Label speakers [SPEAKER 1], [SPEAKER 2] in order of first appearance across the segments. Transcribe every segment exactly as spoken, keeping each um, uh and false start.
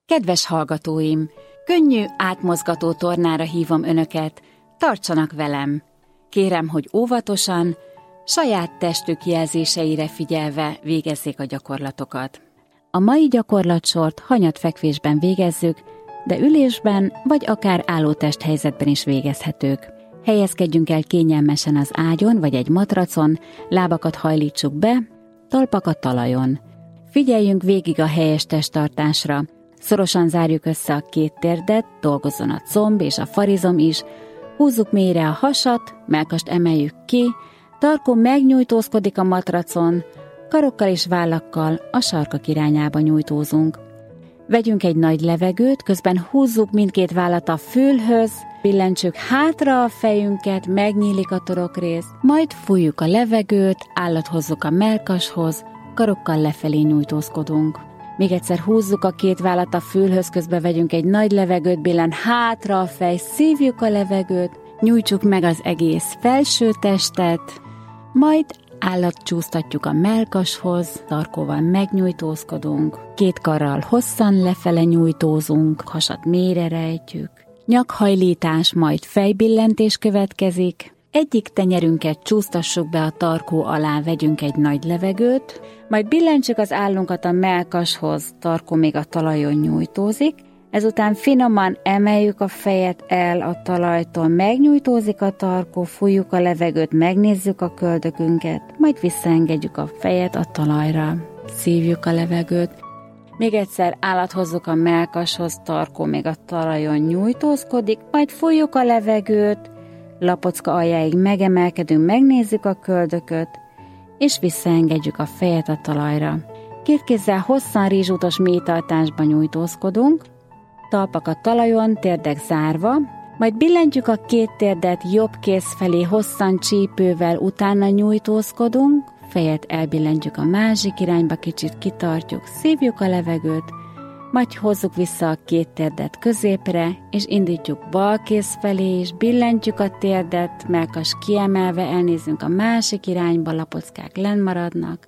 [SPEAKER 1] Kedves hallgatóim, könnyű, átmozgató tornára hívom önöket, tartsanak velem. Kérem, hogy óvatosan, saját testük jelzéseire figyelve végezzék a gyakorlatokat. A mai gyakorlatsort hanyatfekvésben végezzük, de ülésben vagy akár álló testhelyzetben is végezhetők. Helyezkedjünk el kényelmesen az ágyon vagy egy matracon, lábakat hajlítsuk be, talpakat talajon. Figyeljünk végig a helyes testtartásra, szorosan zárjuk össze a két térdet, dolgozzon a comb és a farizom is, húzzuk mélyre a hasat, mellkast emeljük ki, tarkó megnyújtózkodik a matracon, karokkal és vállakkal a sarkak irányába nyújtózunk. Vegyünk egy nagy levegőt, közben húzzuk mindkét vállat a fülhöz, billentsük hátra a fejünket, megnyílik a torokrész, majd fújjuk a levegőt, állat hozzuk a mellkashoz, karokkal lefelé nyújtózkodunk. Még egyszer húzzuk a két vállat a fülhöz, közben vegyünk egy nagy levegőt, billen hátra a fej, szívjuk a levegőt, nyújtsuk meg az egész felső testet, majd állatcsúsztatjuk a mellkashoz, tarkóval megnyújtózkodunk, két karral hosszan lefele nyújtózunk, hasat mélyre rejtjük, nyakhajlítás, majd fejbillentés következik, egyik tenyerünket csúsztassuk be a tarkó alá, vegyünk egy nagy levegőt, majd billentsük az állunkat a mellkashoz, tarkó még a talajon nyújtózik, ezután finoman emeljük a fejet el a talajtól, megnyújtózik a tarkó, fújjuk a levegőt, megnézzük a köldökünket, majd visszaengedjük a fejet a talajra, szívjuk a levegőt, még egyszer állat hozzuk a mellkashoz, tarkó még a talajon nyújtózkodik, majd fújjuk a levegőt, lapocka aljáig megemelkedünk, megnézzük a köldököt, és visszaengedjük a fejet a talajra. Két kézzel hosszan rizsútos mélytartásban nyújtózkodunk, talpak a talajon, térdek zárva, majd billentjük a két térdet jobb kéz felé hosszan csípővel, utána nyújtózkodunk, fejet elbillentjük a másik irányba, kicsit kitartjuk, szívjuk a levegőt, majd hozzuk vissza a két térdet középre, és indítjuk bal kéz felé, és billentjük a térdet, mellkas kiemelve, elnézünk a másik irányba, lapockák lenn maradnak,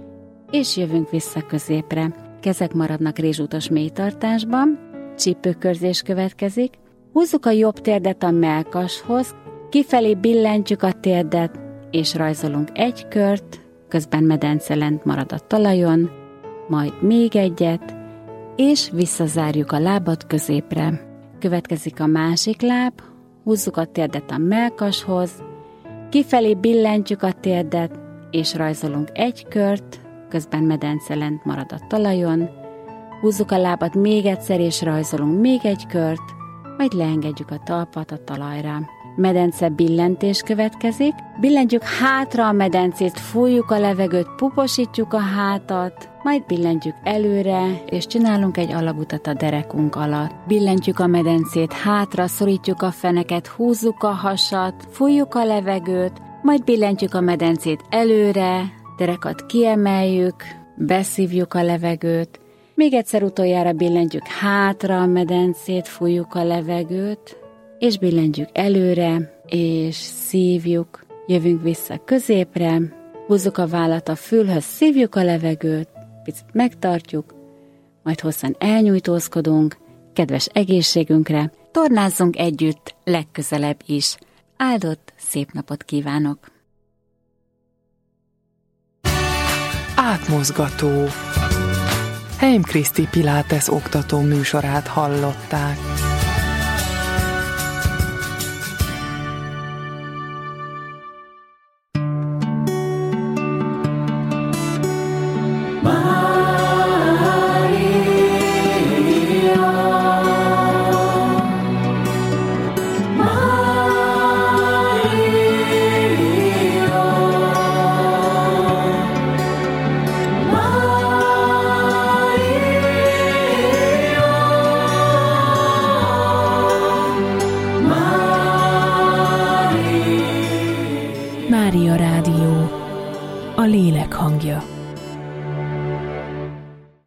[SPEAKER 1] és jövünk vissza középre. Kezek maradnak rézsútos mélytartásban, csípőkörzés következik, húzzuk a jobb térdet a mellkashoz, kifelé billentjük a térdet, és rajzolunk egy kört, közben medence lent marad a talajon, majd még egyet, és visszazárjuk a lábat középre. Következik a másik láb, húzzuk a térdet a mellkashoz, kifelé billentjük a térdet, és rajzolunk egy kört, közben medence lent marad a talajon, húzzuk a lábat még egyszer, és rajzolunk még egy kört, majd leengedjük a talpat a talajra. Medence billentés következik, billentjük hátra a medencét, fújjuk a levegőt, puposítjuk a hátat, majd billentjük előre, és csinálunk egy alagutat a derekunk alatt. Billentjük a medencét hátra, szorítjuk a feneket, húzzuk a hasat, fújjuk a levegőt, majd billentjük a medencét előre, derekat kiemeljük, beszívjuk a levegőt, még egyszer utoljára billentjük hátra a medencét, fújjuk a levegőt, és billentjük előre, és szívjuk, jövünk vissza középre, húzzuk a vállat a fülhöz, szívjuk a levegőt, picit megtartjuk, majd hosszan elnyújtózkodunk, kedves egészségünkre, tornázzunk együtt legközelebb is. Áldott, szép napot kívánok!
[SPEAKER 2] Átmozgató. Heim Kriszti Pilates oktató műsorát hallották.
[SPEAKER 3] Bye.